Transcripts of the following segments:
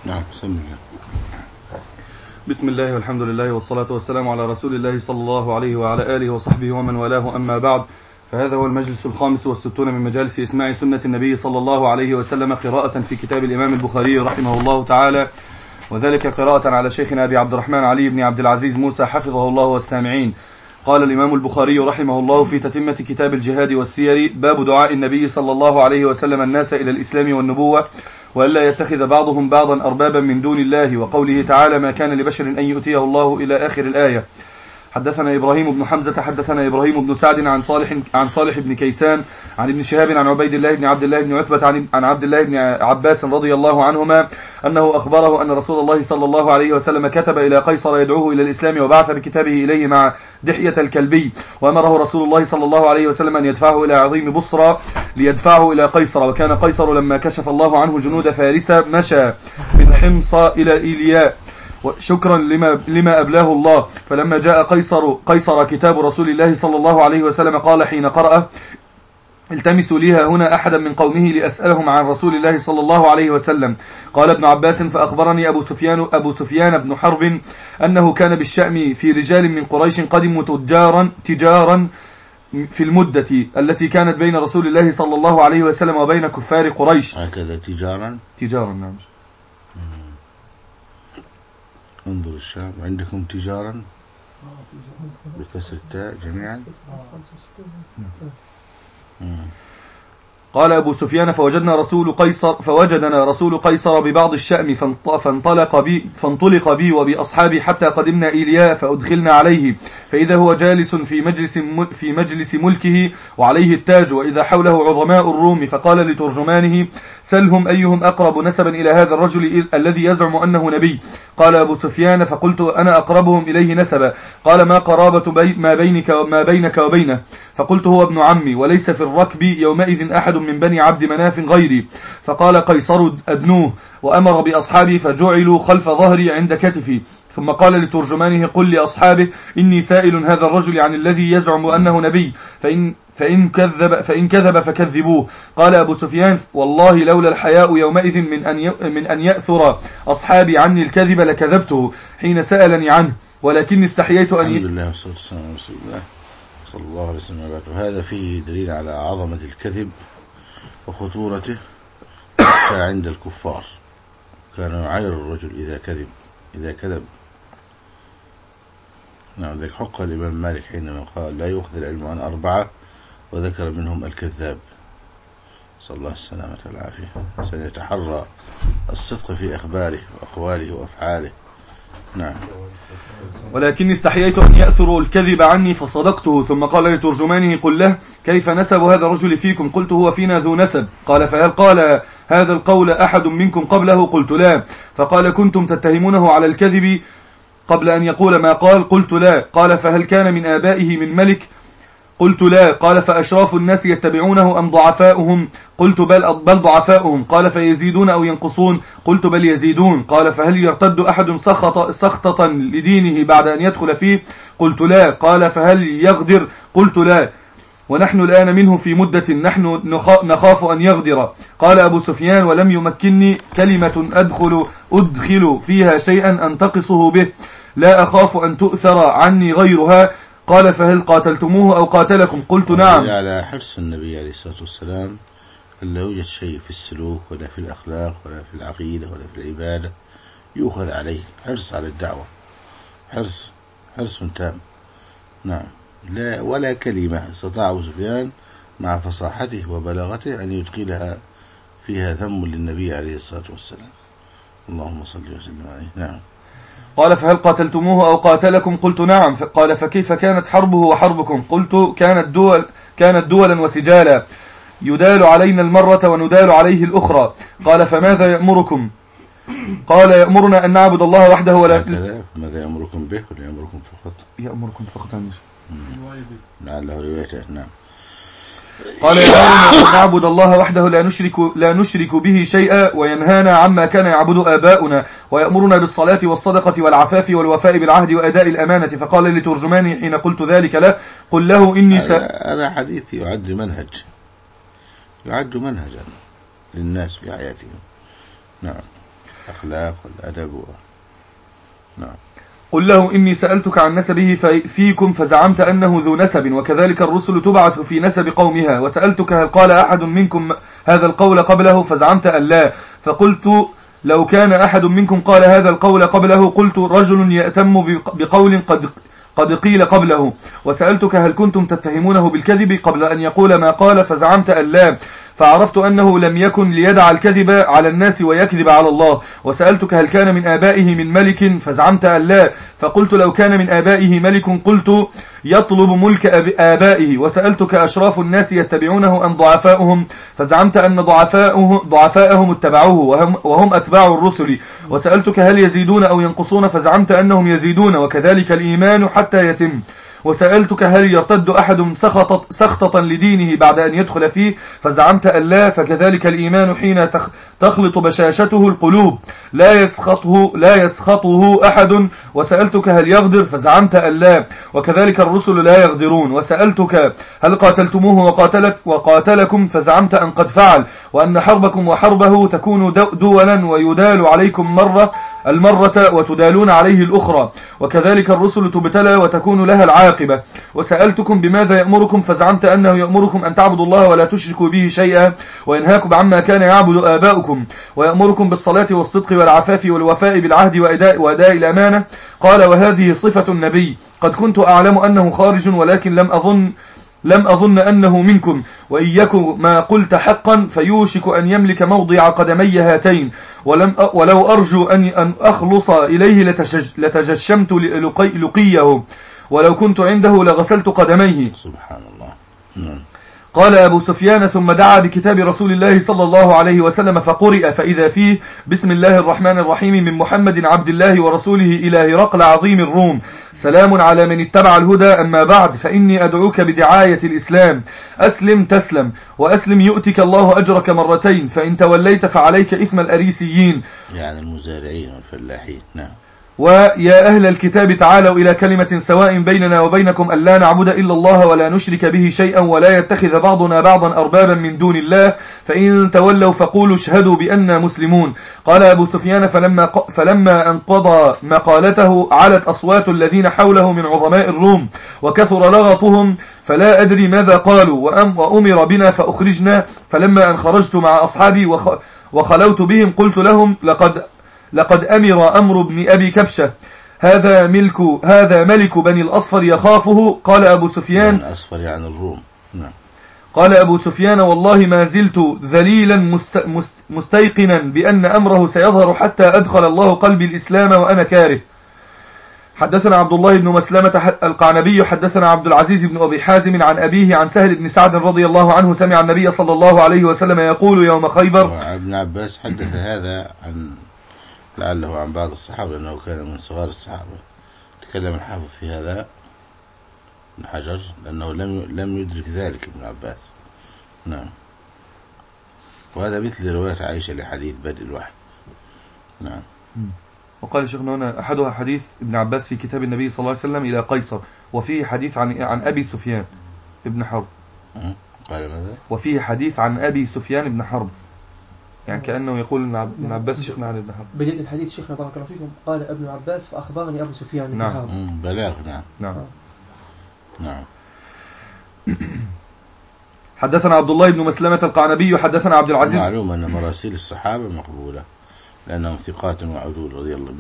نعم. بسم الله والحمد لله والصلاة والسلام على رسول الله صلى الله عليه وعلى آله وصحبه ومن والاه، أما بعد، فهذا هو المجلس 65 من مجالس إسماع سنة النبي صلى الله عليه وسلم قراءة في كتاب الإمام البخاري رحمه الله تعالى، وذلك قراءة على شيخنا أبي عبد الرحمن علي بن عبد العزيز موسى حفظه الله والسامعين. قال الإمام البخاري رحمه الله في تتمة كتاب الجهاد والسير: باب دعاء النبي صلى الله عليه وسلم الناس إلى الإسلام والنبوة، وألا يتخذ بعضهم بعضا أربابا من دون الله، وقوله تعالى: ما كان لبشر أن يؤتيه الله، إلى آخر الآية. حدثنا إبراهيم بن حمزة حدثنا إبراهيم بن سعد عن صالح بن كيسان عن ابن شهاب عن عبيد الله بن عبد الله بن عتبة عن عبد الله بن عباس رضي الله عنهما أنه أخبره أن رسول الله صلى الله عليه وسلم كتب إلى قيصر يدعوه إلى الإسلام، وبعث بكتابه إليه مع دحية الكلبي، وأمره رسول الله صلى الله عليه وسلم أن يدفعه إلى عظيم بصرى ليدفعه إلى قيصر. وكان قيصر لما كشف الله عنه جنود فارس مشى من حمص إلى إيلياء شكرا لما أبلاه الله. فلما جاء قيصر كتاب رسول الله صلى الله عليه وسلم قال حين قرأ: التمسوا ليها هنا أحدا من قومه لأسألهم عن رسول الله صلى الله عليه وسلم. قال ابن عباس: فأخبرني أبو سفيان بن حرب أنه كان بالشأم في رجال من قريش قدموا تجارا في المدة التي كانت بين رسول الله صلى الله عليه وسلم وبين كفار قريش. هكذا تجارا نعم. انظر الشام عندكم تجارا بكسر التاء جميعا. قال أبو سفيان: فوجدنا رسول قيصر ببعض الشأم فانطلق بي وبأصحابي حتى قدمنا إيلياء فأدخلنا عليه، فإذا هو جالس في مجلس ملكه وعليه التاج، وإذا حوله عظماء الروم، فقال لترجمانه: سلهم أيهم أقرب نسبا إلى هذا الرجل الذي يزعم أنه نبي. قال أبو سفيان: فقلت: أنا أقربهم إليه نسبا. قال: ما قرابة ما بينك وبينه؟ فقلت: هو ابن عمي، وليس في الركب يومئذ أحد من بني عبد مناف غيري. فقال قيصر: أدنوه. وأمر بأصحابي فجعلوا خلف ظهري عند كتفي، ثم قال لترجمانه: قل لأصحابه إني سائل هذا الرجل عن الذي يزعم أنه نبي، فإن كذب فكذبوه. قال أبو سفيان: والله لولا الحياء يومئذ من أن يأثر أصحابي عني الكذب لكذبته حين سألني عنه، ولكني استحييت أن الحمد لله والصلاة والسلام على رسول الله صلى الله عليه وسلم. وهذا فيه دليل على عظمة الكذب وخطورته حتى عند الكفار. كان يعير الرجل إذا كذب. نعم، ذلك حق الإمام مالك حينما قال: لا يؤخذ العلم عن 4، وذكر منهم الكذاب، صلى الله السلامة والعافية. سيتحرى الصدق في أخباره وأقواله وأفعاله. نعم. ولكني استحييت أن يأثروا الكذب عني فصدقته. ثم قال لترجمانه: قل له كيف نسب هذا الرجل فيكم؟ قلت: هو فينا ذو نسب. قال: فهل قال هذا القول أحد منكم قبله؟ قلت: لا. فقال: كنتم تتهمونه على الكذب قبل أن يقول ما قال؟ قلت: لا. قال: فهل كان من آبائه من ملك؟ قلت: لا. قال: فأشراف الناس يتبعونه أم ضعفاؤهم؟ قلت: بل ضعفاؤهم. قال: فيزيدون أو ينقصون؟ قلت: بل يزيدون. قال: فهل يرتد أحد سخطة لدينه بعد أن يدخل فيه؟ قلت: لا. قال: فهل يغدر؟ قلت: لا. ونحن الآن منه في مدة نحن نخاف أن يغدر. قال أبو سفيان: ولم يمكنني كلمة أدخل فيها شيئا أنتقصه به، لا أخاف أن تؤثر عني غيرها. قال: فهل قاتلتموه أو قاتلكم؟ قلت: نعم. على حرص النبي عليه الصلاة والسلام أن لا يوجد شيء في السلوك ولا في الأخلاق ولا في العقيدة ولا في العبادة يؤخذ عليه. حرص على الدعوة، حرص تام. نعم. لا ولا كلمة استطاع أبو سفيان مع فصاحته وبلاغته أن يدخلها فيها ذم للنبي عليه الصلاة والسلام. اللهم صل وسلم عليه. نعم. قال: فهل قاتلتموه أو قاتلكم؟ قلت: نعم. قال: فكيف كانت حربه وحربكم؟ قلت: كانت دولا وسجالا، يدال علينا المرة وندال عليه الأخرى. قال: فماذا يأمركم؟ قال: يأمرنا أن نعبد الله وحده ولا. ماذا يأمركم به ولا يأمركم فقط؟ لعله روايته. نعم. قال: يأمرنا أن نعبد الله وحده لا نشرك به شيئا، وينهانا عما كان يعبد آباؤنا، ويأمرنا بالصلاة والصدقة والعفاف والوفاء بالعهد وأداء الأمانة. فقال لترجماني حين قلت ذلك له: قل له إني هذا حديث يعد منهجا للناس في حياتهم. نعم. الأخلاق والأدب نعم. قل له إني سألتك عن نسبه فيكم فزعمت أنه ذو نسب، وكذلك الرسل تبعث في نسب قومها، وسألتك هل قال أحد منكم هذا القول قبله فزعمت أن لا، فقلت لو كان أحد منكم قال هذا القول قبله قلت رجل يأتم بقول قد قيل قبله، وسألتك هل كنتم تتهمونه بالكذب قبل أن يقول ما قال فزعمت أن لا، فعرفت أنه لم يكن ليدع الكذب على الناس ويكذب على الله، وسألتك هل كان من آبائه من ملك فزعمت أن لا، فقلت لو كان من آبائه ملك قلت يطلب ملك آبائه، وسألتك أشراف الناس يتبعونه أم ضعفاؤهم فزعمت أن ضعفاءهم اتبعوه وهم أتباع الرسل، وسألتك هل يزيدون أو ينقصون فزعمت أنهم يزيدون وكذلك الإيمان حتى يتم، وسألتك هل يرتد أحد سخطة لدينه بعد أن يدخل فيه فزعمت أن لا، فكذلك الإيمان حين تخلط بشاشته القلوب لا يسخطه أحد، وسألتك هل يغدر فزعمت أن لا، وكذلك الرسل لا يغدرون، وسألتك هل قاتلتموه وقاتلكم فزعمت أن قد فعل، وأن حربكم وحربه تكون دولا ويدال عليكم المرة وتدالون عليه الأخرى، وكذلك الرسل تبتلى وتكون لها العاقبة، وسألتكم بماذا يأمركم فزعمت أنه يأمركم أن تعبدوا الله ولا تشركوا به شيئا، وينهاكم عما كان يعبد آباؤكم، ويأمركم بالصلاة والصدق والعفاف والوفاء بالعهد وأداء الأمانة، قال وهذه صفة النبي، قد كنت أعلم أنه خارج ولكن لم أظن أنه منكم، وإن يكن ما قلت حقا فيوشك أن يملك موضع قدمي هاتين، ولو أرجو أن أخلص إليه لتجشمت لقيه، ولو كنت عنده لغسلت قدميه. سبحان الله. قال أبو سفيان ثم دعا بكتاب رسول الله صلى الله عليه وسلم فقرئ فإذا فيه بسم الله الرحمن الرحيم من محمد عبد الله ورسوله إلى هرقل عظيم الروم، سلام على من اتبع الهدى، أما بعد فإني أدعوك بدعاية الإسلام، أسلم تسلم، وأسلم يؤتك الله أجرك مرتين، فإن توليت فعليك إثم الأريسيين يعني المزارعين والفلاحين. نعم. ويا أهل الكتاب تعالوا إلى كلمة سواء بيننا وبينكم ألا نعبد إلا الله ولا نشرك به شيئا ولا يتخذ بعضنا بعضا أربابا من دون الله، فإن تولوا فقولوا اشهدوا بأننا مسلمون. قال أبو سفيان فلما انقضى مقالته علت أصوات الذين حوله من عظماء الروم وكثر لغطهم، فلا أدري ماذا قالوا، وأمر بنا فأخرجنا، فلما أن خرجت مع أصحابي وخلوت بهم قلت لهم لقد أمر بن أبي كبشة هذا ملك بني الأصفر يخافه. قال أبو سفيان الأصفر يعني الروم. نعم. قال أبو سفيان والله ما زلت ذليلا مستيقنا بأن أمره سيظهر حتى أدخل الله قلبي الإسلام وأنا كاره. حدثنا عبد الله بن مسلمة القعنبي حدثنا عبد العزيز بن أبي حازم عن أبيه عن سهل بن سعد رضي الله عنه سمع النبي صلى الله عليه وسلم يقول يوم خيبر. ابن عباس حدث هذا لعله عن بعض الصحابة لأنه كان من صغار الصحابة. تكلم الحافظ في هذا ابن حجر لأنه لم يدرك ذلك ابن عباس. نعم. وهذا مثل رواية عائشة لحديث بدء الوحي. نعم. وقال شيخنا هنا أحدها حديث ابن عباس في كتاب النبي صلى الله عليه وسلم إلى قيصر، وفيه حديث عن أبي سفيان ابن حرب. قال ماذا؟ وفيه حديث عن أبي سفيان ابن حرب، يعني كأنه يقول ابن عباس شيخنا عن ابن حرب. بداية الحديث شيخنا بارك الله فيكم قال ابن عباس فأخبرني أبو سفيان ابن نعم. حرب. بلاغ. نعم. نعم. نعم. حدثنا عبد الله بن مسلمة القعنبي حدثنا عبد العزيز. معلوم أن مراسيل الصحابة مقبولة لأنهم ثقات وعدول رضي الله،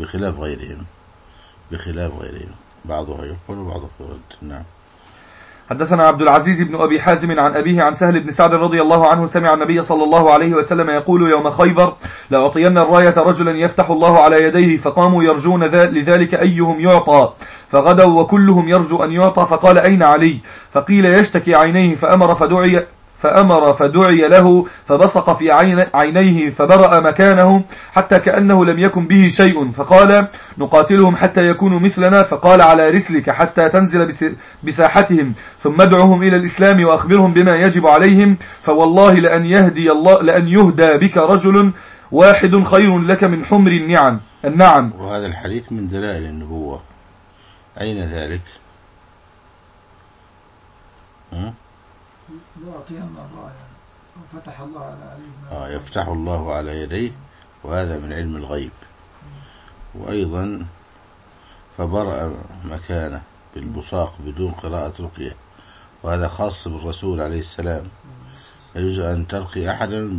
بخلاف غيرهم بعضها يقبل وبعضها يرد. نعم. حدثنا عبد العزيز بن أبي حازم عن أبيه عن سهل بن سعد رضي الله عنه سمع النبي صلى الله عليه وسلم يقول يوم خيبر لأعطين الراية رجلا يفتح الله على يديه، فقاموا يرجون لذلك أيهم يعطى، فغدوا وكلهم يرجو أن يعطى، فقال أين علي؟ فقيل يشتكي عينيه، فأمر فدعي له فبصق في عينيه فبرأ مكانه حتى كأنه لم يكن به شيء، فقال نقاتلهم حتى يكونوا مثلنا، فقال على رسلك حتى تنزل بساحتهم، ثم ادعوهم إلى الإسلام وأخبرهم بما يجب عليهم، فوالله لأن يهدى بك رجل واحد خير لك من حمر النعم. وهذا الحديث من دلائل النبوة. أين ذلك؟ يعطينا الراية وفتح الله على عليه. يفتح الله على يديه وهذا من علم الغيب. وأيضا فبرأ مكانه بالبصاق بدون قراءة رقية، وهذا خاص بالرسول عليه السلام. يجوز أن ترقي أحدا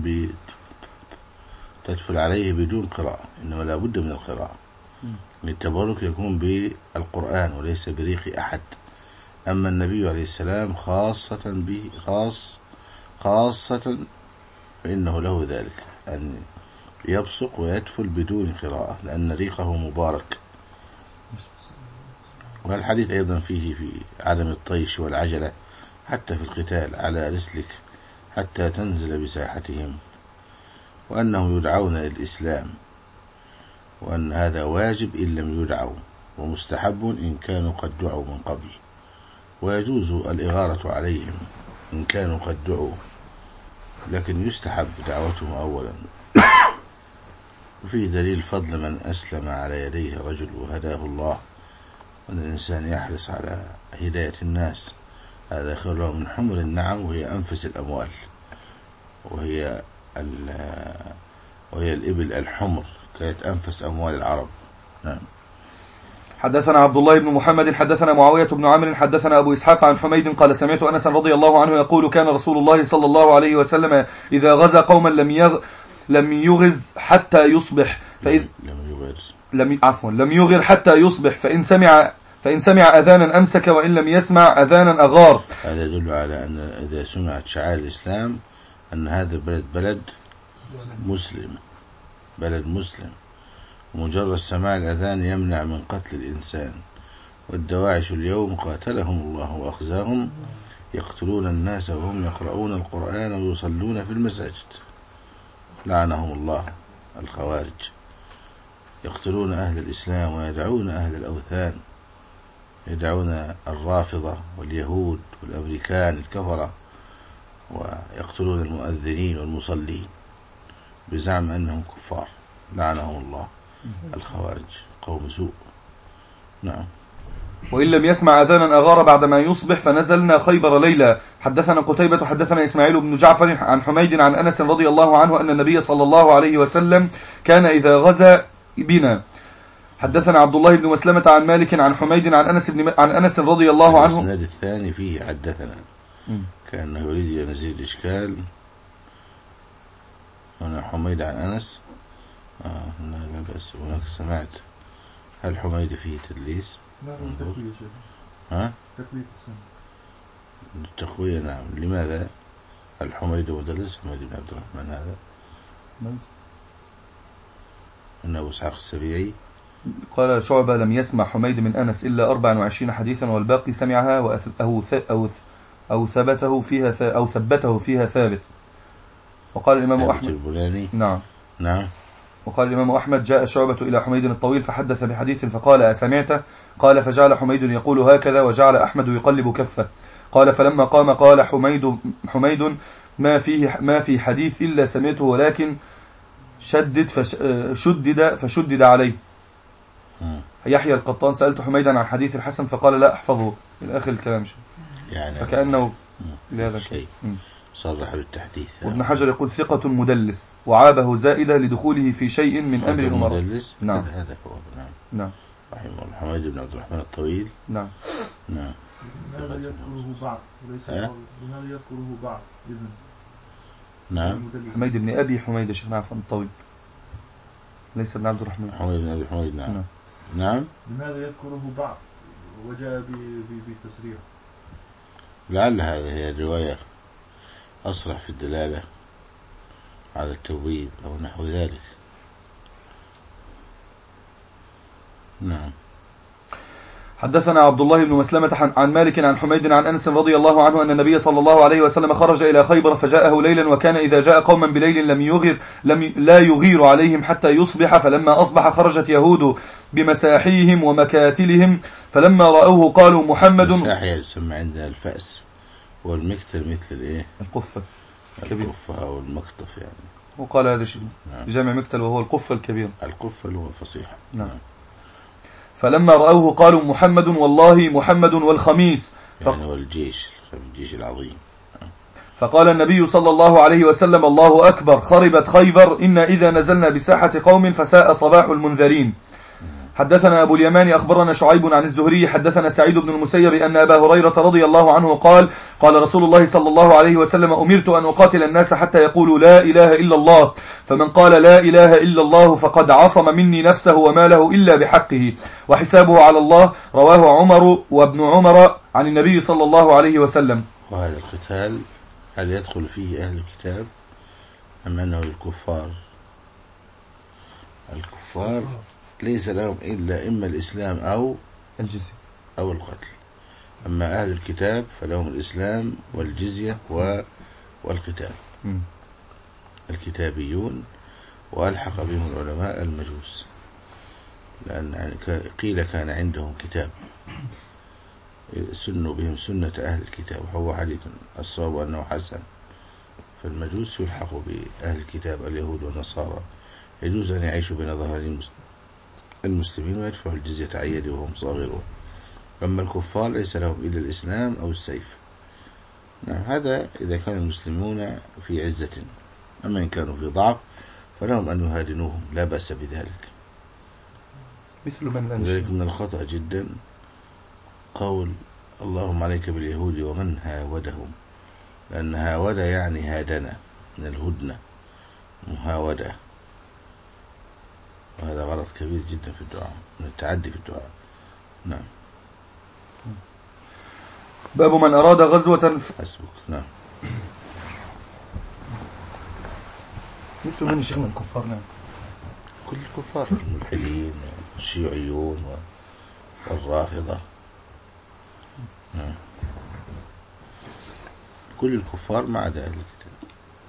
تدفل عليه بدون قراءة، إنما لا بد من القراءة. التبرك يكون بالقرآن وليس بريق أحد. أما النبي عليه السلام خاصة به خاصة فإنه له ذلك أن يبصق ويدفل بدون قراءة، لأن ريقه مبارك. والحديث أيضا فيه في عدم الطيش والعجلة حتى في القتال على رسلك حتى تنزل بساحتهم، وأنهم يدعون للإسلام، وأن هذا واجب إن لم يدعوا، ومستحب إن كانوا قد دعوا من قبل، ويجوز الإغارة عليهم إن كانوا قد دعوا، لكن يستحب دعوتهم أولا. وفيه دليل فضل من أسلم على يديه رجل وهداه الله، وأن الإنسان يحرص على هداية الناس، هذا خير له من حمر النعم، وهي أنفس الأموال، وهي الإبل الحمر كانت أنفس أموال العرب. نعم. حدثنا عبد الله بن محمد حدثنا معاوية بن عمرو حدثنا أبو إسحاق عن حميد قال سمعت أنس رضي الله عنه يقول كان رسول الله صلى الله عليه وسلم إذا غزا قوما لم يغز حتى يصبح، لم يغر حتى يصبح، فإن سمع أذانا أمسك، وإن لم يسمع أذانا أغار. هذا يدل على أن إذا سمعت شعائر الإسلام أن هذا بلد مسلم، بلد مسلم، ومجرد سماع الأذان يمنع من قتل الإنسان. والدواعش اليوم قاتلهم الله وأخزاهم يقتلون الناس وهم يقرؤون القرآن ويصلون في المساجد، لعنهم الله. الخوارج يقتلون أهل الإسلام ويدعون أهل الأوثان، يدعون الرافضة واليهود والأمريكان الكفرة، ويقتلون المؤذنين والمصلين بزعم أنهم كفار، لعنهم الله. الخوارج قوم سوء. نعم. وإن لم يسمع أذانا أغار بعدما يصبح، فنزلنا خيبر ليلة. حدثنا قتيبة حدثنا إسماعيل بن جعفر عن حميد عن أنس رضي الله عنه أن النبي صلى الله عليه وسلم كان إذا غزا بنا. حدثنا عبد الله بن مسلمة عن مالك عن حميد عن أنس رضي الله عنه. الإسناد الثاني فيه حدثنا كأنه يريد أن يزيد إشكال. هنا حميد عن أنس لا بأس. هناك سمعت هل حميد فيه تدليس؟ ها؟ تقوية السنة. التقوية نعم. لماذا الحميد مدلس؟ حميد بن عبد الرحمن هذا إنه أبو إسحاق السبيعي. قال شعبة لم يسمع حميد من أنس إلا 24 حديثا، والباقي سمعها أو ثبته فيها ثابت. وقال الإمام أحمد البولاني. نعم. وقال الإمام أحمد جاء شعبة إلى حميد الطويل فحدث بحديث فقال أسمعته؟ قال فجعل حميد يقول هكذا، وجعل أحمد يقلب كفه. قال فلما قام قال حميد ما في حديث إلا سمعته، ولكن فشدد عليه. يحيى القطان سألت حميدا عن حديث الحسن فقال لا أحفظه إلى آخر الكلام يعني فكأنه لهذا شيء صرح بالتحديث. وابن حجر يقول ثقة مدلس، وعابه زائدة لدخوله في شيء من أمر المرء. نعم. هذا هو. نعم. رحمه الله. حميد بن عبد الرحمن الطويل. نعم. لماذا يذكره بعض وليس لماذا يذكره بعض إذن؟ نعم. حميد بن أبي حميد الشيخ عفوا الطويل، ليس ابن عبد الرحمن. حميد بن أبي حميد. نعم. لماذا يذكره بعض وجاء بتصريح؟ لعل هذه هي الرواية أصرح في الدلالة على التوبيب أو نحو ذلك. نعم. حدثنا عبد الله بن مسلمة عن مالك عن حميد عن أنس رضي الله عنه أن النبي صلى الله عليه وسلم خرج إلى خيبر فجاءه ليلا، وكان إذا جاء قوما بليل لا يغير عليهم حتى يصبح، فلما أصبح خرجت يهود بمساحيهم ومكاتلهم، فلما رأوه قالوا محمد. مساحي يسمى عندنا الفأس والمكتل مثل الإيه؟ القفة الكبير. القفة أو المقطف يعني. وقال هذا شيء جمع مكتل وهو القفة الكبير. القفة اللي هو الفصيح. نعم. فلما رأوه قالوا محمد والله محمد والخميس. يعني هو الجيش العظيم. فقال النبي صلى الله عليه وسلم: الله أكبر، خربت خيبر، إنا إذا نزلنا بساحة قوم فساء صباح المنذرين. حدثنا أبو اليمان أخبرنا شعيب عن الزهري حدثنا سعيد بن المسيب أن أبا هريرة رضي الله عنه قال: قال رسول الله صلى الله عليه وسلم: أمرت أن أقاتل الناس حتى يقولوا لا إله إلا الله، فمن قال لا إله إلا الله فقد عصم مني نفسه وماله إلا بحقه وحسابه على الله. رواه عمر وابن عمر عن النبي صلى الله عليه وسلم. وهذا القتال هل يدخل فيه أهل الكتاب أم أنه الكفار؟ الكفار ليس لهم إلا إما الإسلام أو الجزية أو القتل. أما أهل الكتاب فلهم الإسلام والجزية والقتال. الكتابيون وألحق بهم العلماء المجوس، لأن قيل كان عندهم كتاب سنوا بهم سنة أهل الكتاب، وهو حديث الصواب أنه حسن. فالمجوس يلحق بأهل الكتاب اليهود والنصارى، يجوز أن يعيشوا بين ظهرين المسلمين ويدفعوا الجزية عن يد وهم صاغرون. أما الكفار ليس لهم إلا الإسلام أو السيف. نعم، هذا إذا كان المسلمون في عزة. أما إن كانوا في ضعف فلهم أن يهادنوهم، لا بأس بذلك. مثل من ذلك من الخطأ جدا قول اللهم عليك باليهود ومن هاودهم، لأن هاود يعني هادنا، من الهدنة، مهاودة، وهذا غلط كبير جدا في الدعاء، من التعدي في الدعاء. نعم. باب من أراد غزوة حسبك. نعم. مثل من شيخنا الكفار. نعم، كل الكفار، الملحدين والشيوعيون والرافضة. نعم. كل الكفار ما عدا أهل الكتاب.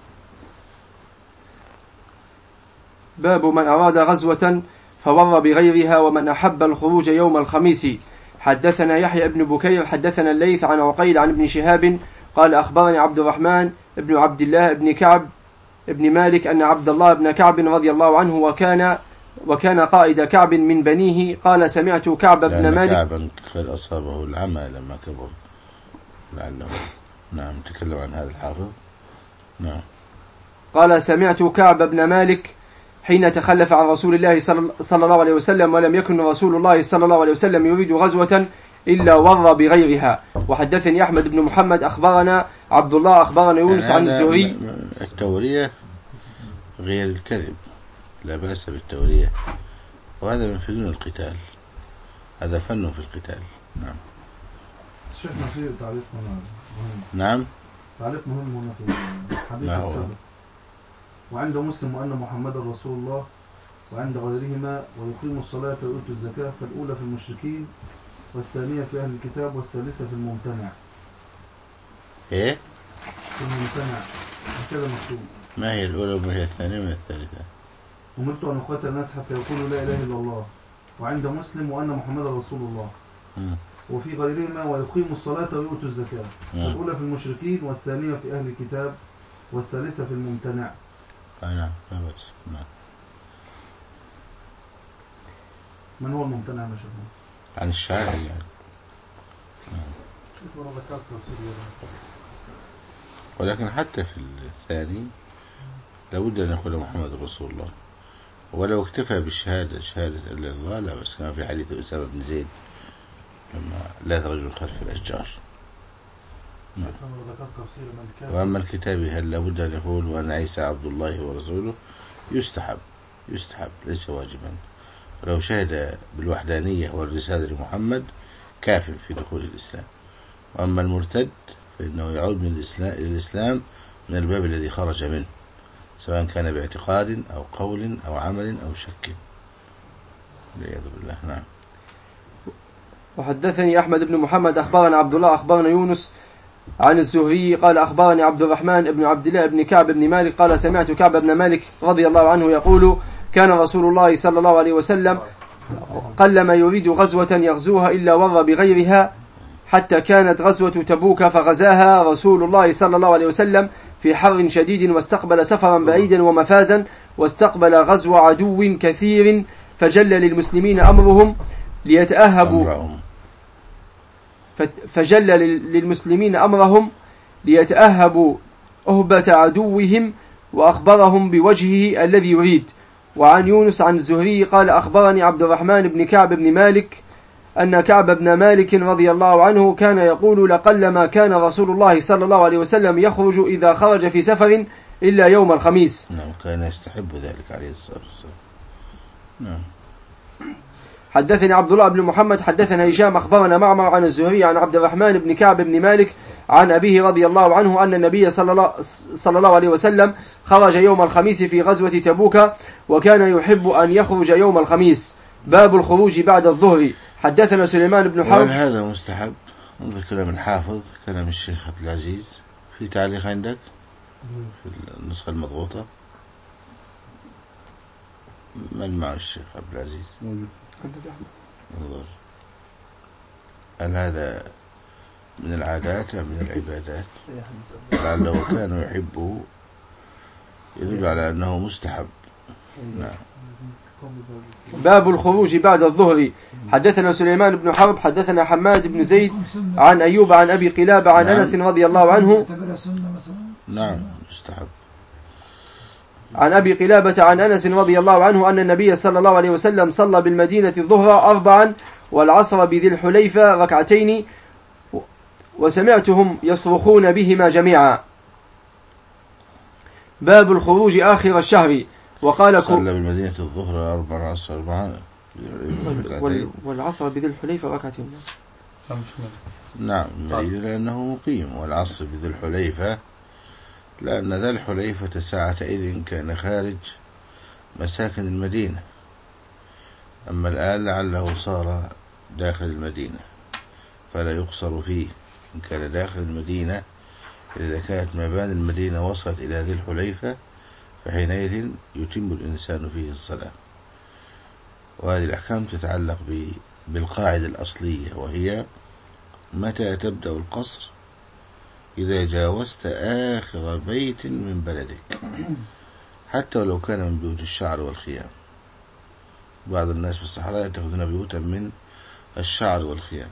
باب من أراد غزوة فور بغيرها ومن أحب الخروج يوم الخميس. حدثنا يحيى بن بكير حدثنا الليث عن عقيل عن ابن شهاب قال أخبرني عبد الرحمن بن عبد الله بن كعب ابن مالك أن عبد الله بن كعب رضي الله عنه وكان قائد كعب من بنيه قال سمعت كعب بن مالك. كعبا قد أصابه العمى لما كبر لعله. نعم، تكلم عن هذا الحافظ. نعم. قال سمعت كعب بن مالك حين تخلف عن رسول الله صلى الله عليه وسلم ولم يكن رسول الله صلى الله عليه وسلم يريد غزوة إلا ور بغيرها. وحدثني أحمد بن محمد أخبرنا عبد الله أخبرنا يونس عن الزهري. التورية غير الكذب، لا بأس بالتورية، وهذا من فنون القتال، هذا فن في القتال. نعم. شيخنا في تعريف مهم. نعم، تعريف مهم هنا في الحديث السابق. وعند مسلم وأن محمد رسول الله وعند غيرهما ويقيم الصلاة ويؤتوا الزكاة، فالأولى في المشركين والثانية في أهل الكتاب والثالثة في الممتنع. إيه؟ في الممتنع هكذا مكتوب. ما هي الأولى وما هي الثانية وما هي الثالثة؟ أمرت أن أقاتل الناس حتى يقولوا لا إله إلا الله. وعند مسلم وأن محمد رسول الله. وفي غيرهما ويقيم الصلاة ويؤتوا الزكاة. الأولى في المشركين والثانية في أهل الكتاب والثالثة في الممتنع. نعم، لا بأس. نعم. من هو الممتنع يا شيخنا؟ عن الشاعر يعني. ولكن حتى في الثاني لابد أن يقول محمد رسول الله، ولو اكتفى بالشهادة شهادة إلا الله لا بس، كما في حديث أسامة بن زيد لما لا رجل خلف الأشجار. وأما الكتاب هل لابد أن يقول وأن عيسى عبد الله ورسوله؟ يستحب ليس واجبا. ولو شهد بالوحدانية والرسالة لمحمد كاف في دخول الإسلام. وأما المرتد فإنه يعود من الإسلام من الباب الذي خرج منه، سواء كان باعتقاد أو قول أو عمل أو شك، والعياذ بالله. نعم. وحدثني أحمد بن محمد أخبرنا عبد الله أخبرنا يونس عن الزهري قال أخبرني عبد الرحمن بن عبد الله بن كعب بن مالك قال سمعت كعب بن مالك رضي الله عنه يقول كان رسول الله صلى الله عليه وسلم قلما يريد غزوة يغزوها إلا ور بغيرها، حتى كانت غزوة تبوك فغزاها رسول الله صلى الله عليه وسلم في حر شديد، واستقبل سفرا بعيدا ومفازا، واستقبل غزو عدو كثير، فجل للمسلمين أمرهم ليتأهبوا أهبة عدوهم وأخبرهم بوجهه الذي يريد. وعن يونس عن الزهري قال أخبرني عبد الرحمن بن كعب بن مالك أن كعب بن مالك رضي الله عنه كان يقول لقلما كان رسول الله صلى الله عليه وسلم يخرج إذا خرج في سفر إلا يوم الخميس. نعم كان يستحب ذلك عليه الصلاة والسلام. نعم. حدثني عبد الله بن محمد حدثنا هشام أخبرنا معمر عن الزهري عن عبد الرحمن بن كعب بن مالك عن أبيه رضي الله عنه أن النبي صلى الله عليه وسلم خرج يوم الخميس في غزوة تبوك وكان يحب أن يخرج يوم الخميس. باب الخروج بعد الظهر. حدثنا سليمان بن حرب. هذا مستحب. انظر كلام الحافظ كلام الشيخ عبد العزيز. في تعليق عندك في النسخة المضغوطة؟ من مع الشيخ عبد العزيز؟ انظر هل هذا من العادات أم من العبادات؟ لعله كان يحبه يدل على أنه مستحب. نعم. باب الخروج بعد الظهر. حدثنا سليمان بن حرب حدثنا حماد بن زيد عن أيوب عن أبي قلابة عن أنس رضي الله عنه. نعم مستحب. عن أبي قلابة عن أنس رضي الله عنه أن النبي صلى الله عليه وسلم صلى بالمدينة الظهر 4 والعصر بذي الحليفة 2 وسمعتهم يصرخون بهما جميعا. باب الخروج آخر الشهر. وقال صلى بالمدينة الظهر 4 العصر 4 والعصر بذي الحليفة 2. نعم لأنه مقيم. والعصر بذي الحليفة لأن ذا الحليفة ساعتئذ كان خارج مساكن المدينة، أما الآن لعله صار داخل المدينة فلا يقصر فيه. إن كان داخل المدينة إذا كانت مباني المدينة وصلت إلى ذي الحليفة فحينئذ يتم الإنسان فيه الصلاة. وهذه الأحكام تتعلق بالقاعدة الأصلية، وهي متى تبدأ القصر؟ إذا جاوزت آخر بيت من بلدك، حتى ولو كان من بيوت الشعر والخيام. بعض الناس في الصحراء يتخذون بيوتا من الشعر والخيام،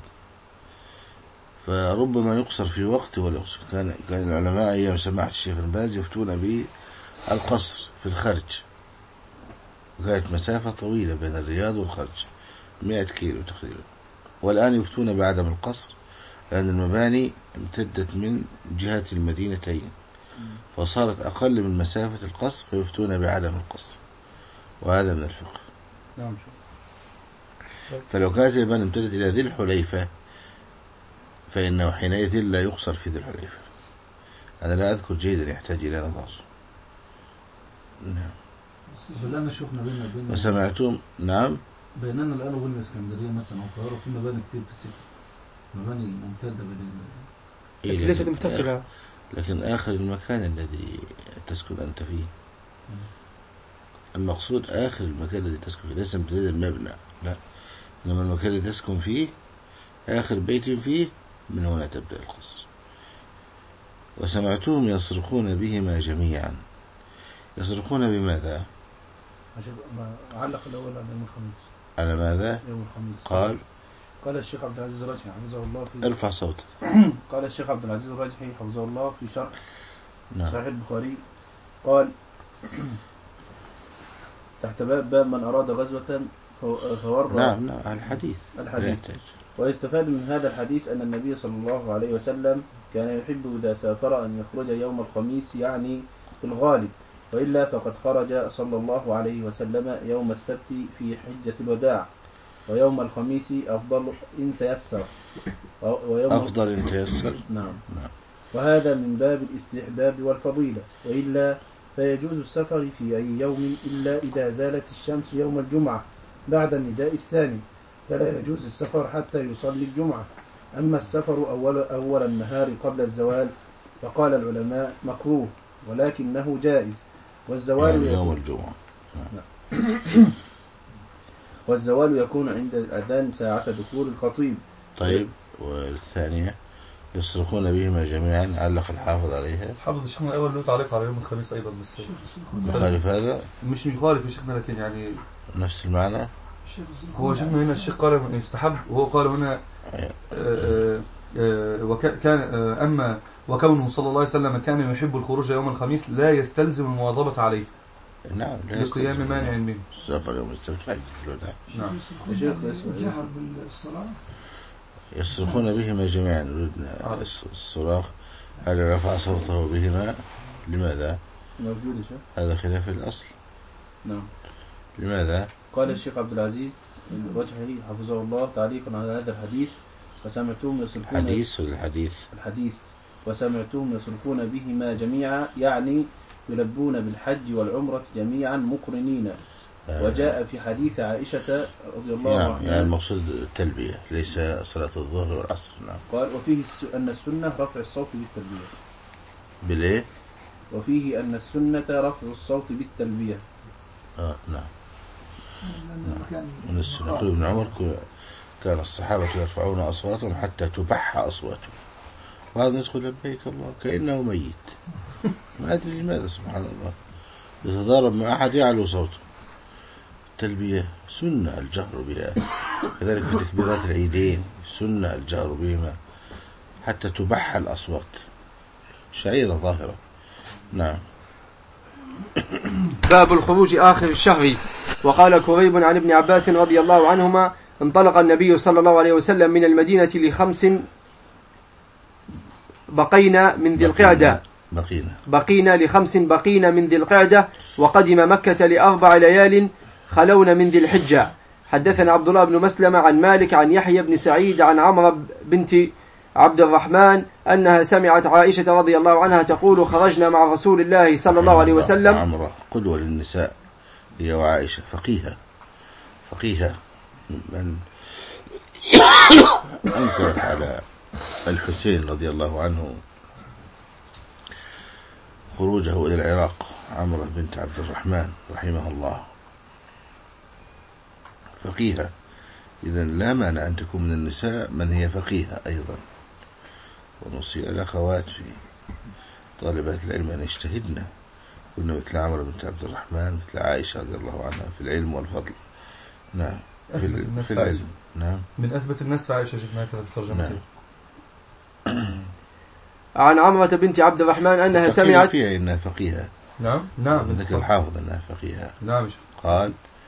فربما يقصر في وقت ولا يقصر. كان العلماء أيام سماحة الشيخ بن باز يفتون بالقصر في الخرج، وكانت مسافة طويلة بين الرياض والخرج 100 كيلو تقريبا. والآن يفتون بعدم القصر لأن المباني امتدت من جهة المدينتين فصارت أقل من مسافة القصر، فيفتون بعدم القصر، وهذا من الفقه. فلو كانت المباني امتدت إلى ذي الحليفة فإنه حينئذ لا يقصر في ذي الحليفة. أنا لا أذكر جيدا، يحتاج إلى نظر. نعم. وسمعتم. نعم. بيننا الآن وبين اسكندرية مثلا أو القاهرة في مباني كتير في السكة، مباني ممتدة بين ليست متصلة، لكن آخر المكان الذي تسكن أنت فيه. المقصود آخر المكان الذي تسكن فيه، ليس امتداد المبنى، لا، إنما المكان الذي تسكن فيه آخر بيت فيه، من هنا تبدأ القصر. وسمعتهم يصرخون بهما جميعا. يصرخون بماذا؟ علق الأول على يوم الخميس. على ماذا؟ يوم الخميس. قال الشيخ عبد العزيز الراجحي حفظه الله في ارفع صوتك. قال الشيخ عبد العزيز الراجحي حفظه الله في شرح نعم. صحيح البخاري، قال تحت باب من أراد غزوة فورى. نعم الحديث. ويستفاد من هذا الحديث أن النبي صلى الله عليه وسلم كان يحب إذا سافر أن يخرج يوم الخميس، يعني في الغالب، وإلا فقد خرج صلى الله عليه وسلم يوم السبت في حجة الوداع، ويوم الخميس أفضل إن تيسر. أفضل إن تيسر. نعم. وهذا من باب الاستحباب والفضيلة، وإلا فيجوز السفر في أي يوم إلا إذا زالت الشمس يوم الجمعة بعد النداء الثاني، فلا يجوز السفر حتى يصلي الجمعة. أما السفر أول النهار قبل الزوال فقال العلماء مكروه ولكنه جائز، والزوال يوم الجمعة. والزوال يكون عند الأذان ساعة دخول الخطيب. طيب، والثانية يصرخون بهما جميعا، علق الحافظ عليها. حافظ الشيخنا الأول له تعليق على يوم الخميس أيضا، بس مخالف هذا؟ مش مخالف يا شيخنا، لكن يعني نفس المعنى. هو شيخنا هنا الشيخ قال يستحب، وهو قال هنا وكان أما وكونه صلى الله عليه وسلم كان يحب الخروج يوم الخميس لا يستلزم المواظبة عليه. نعم، لقيام مانع منه. السفر يوم السبت فجر. نعم. الجهر بالصلاة يصرخون بهما جميعا. ردنا الصراخ هل رفع صوته بهما؟ لماذا؟ هذا خلاف الأصل. نعم. لماذا؟ قال الشيخ عبد العزيز وجهه حفظه الله تعليقا على هذا الحديث: وسمعتهم يصرخون الحديث وسمعتهم يصرخون بهما جميعا، يعني يلبون بالحج والعمرة جميعا مقرنين. وجاء في حديث عائشة رضي الله عنها يعني المقصود التلبية ليس صلاة الظهر والعصر. نعم. قال وفيه أن السنة رفع الصوت بالتلبية. بالإيه؟ وفيه أن السنة رفع الصوت بالتلبية. نعم. من السنة. يقول ابن عمر كان الصحابة يرفعون أصواتهم حتى تبح أصواتهم، وهذا يدخل لبيك الله كأنه ميت. ما أدري لماذا سبحان الله يتضارب مع أحد يعلو صوته. التلبية سنة الجهر بها، كذلك في تكبيرات العيدين سنة الجهر بهما حتى تبح الأصوات، شعيرة ظاهرة. نعم. باب الخروج آخر الشهر. وقال كريب عن ابن عباس رضي الله عنهما: انطلق النبي صلى الله عليه وسلم من المدينة لخمس بقينا من ذي القعدة من ذي القعدة، وقدم مكة ل4 ليال خلون من ذي الحجة. حدثنا عبد الله بن مسلم عن مالك عن يحيى بن سعيد عن عمرو بنت عبد الرحمن أنها سمعت عائشة رضي الله عنها تقول: خرجنا مع رسول الله صلى الله عليه وسلم. عمرو قدوة للنساء هي وعائشة، فقيهة من أنكرت على الحسين رضي الله عنه خروجه إلى العراق. عمرو بنت عبد الرحمن رحمه الله فقيهة، إذن لا مانع أن تكون من النساء من هي فقيهة أيضا. ونوصي الأخوات في طالبات العلم أن يجتهدن، كنا مثل عمرو بنت عبد الرحمن مثل عائشة رضي الله عنها في العلم والفضل. نعم. في العلم. نعم. من أثبت الناس في عائشة شفنا كذا في ترجمته. عن عمرة بنت عبد الرحمن أنها سمعت فيها إنها فقيهة. نعم. ذكر الحافظ أنها فقيهة. نعم. قال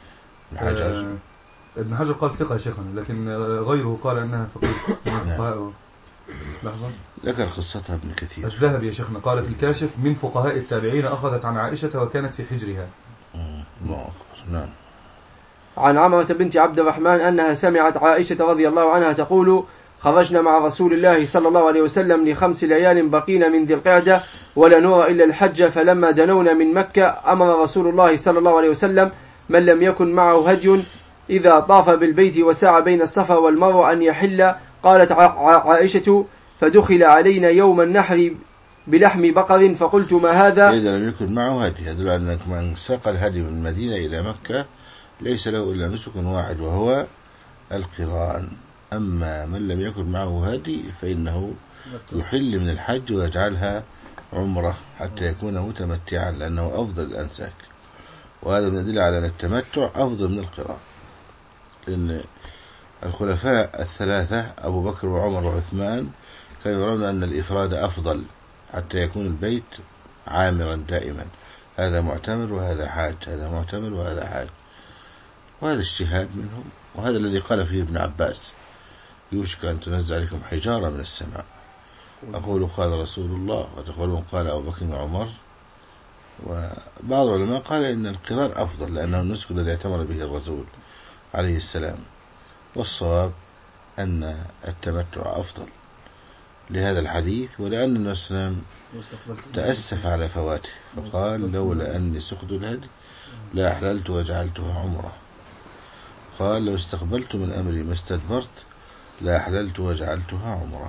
ابن حجر قال ثقة يا شيخنا، لكن غيره قال أنها فقيهة. لحظة. ذكر قصتها ابن كثير. الذهبي يا شيخنا قال في الكاشف: من فقهاء التابعين أخذت عن عائشة وكانت في حجرها. نعم. عن عمرة بنت عبد الرحمن أنها سمعت عائشة رضي الله عنها تقول: خرجنا مع رسول الله صلى الله عليه وسلم ل5 ليال بقينا من ذي القعدة ولا نرى إلا الحج، فلما دنونا من مكة أمر رسول الله صلى الله عليه وسلم من لم يكن معه هدي إذا طاف بالبيت وسعى بين الصفا والمروة أن يحل. قالت عائشة: فدخل علينا يوم النحر بلحم بقر فقلت: ما هذا؟ إذا لم يكن معه هدي يدل على أنك من ساق الهدي من المدينة إلى مكة ليس له إلا نسك واحد وهو القران. أما من لم يكن معه هدي فإنه يحل من الحج ويجعلها عمرة حتى يكون متمتعا، لأنه أفضل الأنساك. وهذا يدل على أن التمتع أفضل من القران، لأن الخلفاء الثلاثة أبو بكر وعمر وعثمان كانوا يرون أن الإفراد أفضل حتى يكون البيت عامرا دائما. هذا معتمر وهذا حاج، هذا معتمر وهذا حاج، وهذا اجتهاد منهم. وهذا الذي قال فيه ابن عباس: يوشك أن تنزل عليكم حجارة من السماء. أقول قال رسول الله، وتقولون قال أبو بكر وعمر. وبعض العلماء قال إن القران أفضل لأنه النسك الذي اعتمر به الرسول عليه السلام. والصواب أن التمتع أفضل لهذا الحديث، ولأن النبي صلى الله عليه وسلم تأسف على فواته فقال: لولا أني سقت الهدي لا أحللت وجعلتها عمرة. قال: لو استقبلت من أمري ما استدبرت لا أحللت وجعلتها عمرة.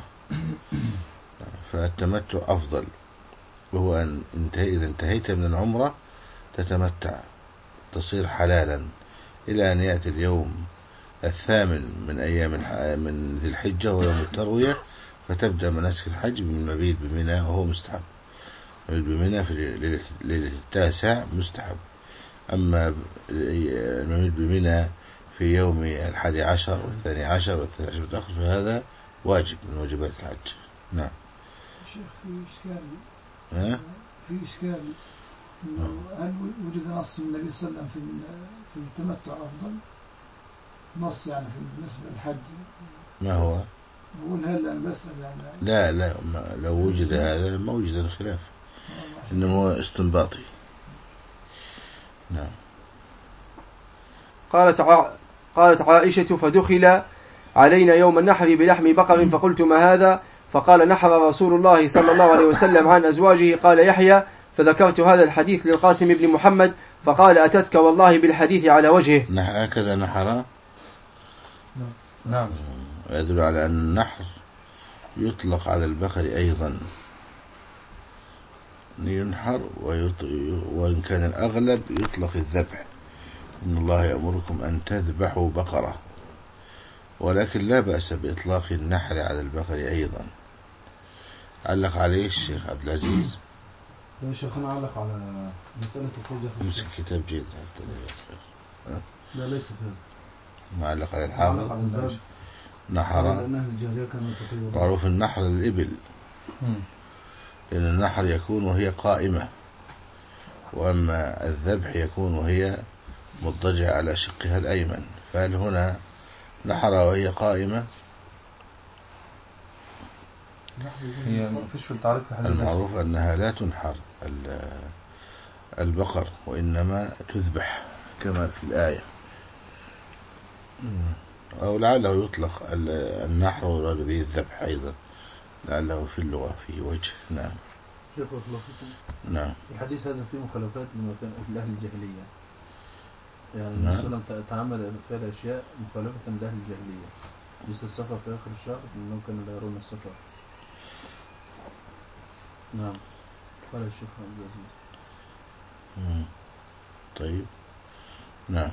فالتمتع أفضل، وهو أن إذا انتهيت من العمرة تتمتع تصير حلالا إلى أن يأتي اليوم 8 من أيام من ذي الحجة ويوم التروية، فتبدأ مناسك الحج بالمبيت بمنى، وهو مستحب. المبيت بمنى في ليلة 9 مستحب. أما المبيت بمنى في يوم 11 و12 و13 متأخر فهذا واجب من واجبات الحج. نعم. شيخ في إشكال ها؟ في إشكال إنه هل وجد نص من النبي صلى الله عليه وسلم في التمتع أفضل؟ نص يعني بالنسبة للحج. ما هو؟ بقول هل أنا بسأل يعني. لا لو وجد هذا ما وجد الخلاف، إنما هو استنباطي. نعم. قالت عائشة فدخل علينا يوم النحر بلحم بقر فقلت ما هذا؟ فقال نحر رسول الله صلى الله عليه وسلم عن أزواجه. قال يحيى فذكرت هذا الحديث للقاسم بن محمد فقال أتتك والله بالحديث على وجهه. هكذا نحر. نعم. يدل على أن النحر يطلق على البقر أيضا، ينحر وإن كان الأغلب يطلق الذبح. إن الله يأمركم أن تذبحوا بقرة، ولكن لا بأس بإطلاق النحر على البقر أيضا. علق عليه الشيخ عبد العزيز. يا شيخنا علق على مسألة الخروج. مسك كتاب جيد. لا ليس كذا. ما علق على الحافظ. نحر معروف النحر للإبل، لأن النحر يكون وهي قائمة، وأما الذبح يكون وهي مضطجعة على شقها الأيمن. فهل هنا نحر وهي قائمة؟ هي ما فيش في التعريف. المعروف أنها لا تنحر البقر، وإنما تذبح كما في الآية. أو لعله يطلق النحر ويراد به الذبح أيضا، لعله في اللغة في وجه. نعم. نعم. الحديث هذا فيه مخالفات لما كان في أهل الجاهلية، يعني نعم. النبي صلى الله عليه وسلم تعمد فعل أشياء مخالفة لأهل الجاهلية، مثل السفر في آخر الشهر إنهم كانوا لا يرون السفر. نعم. قال الشيخ عبد العزيز. طيب. نعم.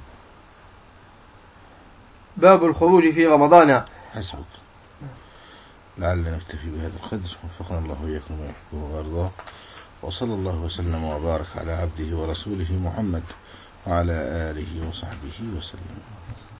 باب الخروج في رمضان. حسبك. لعلنا نكتفي بهذا القدر، وفقنا الله وإياكم ما يحبه ويرضاه، وصلى الله وسلم وبارك على عبده ورسوله محمد وعلى آله وصحبه وسلم.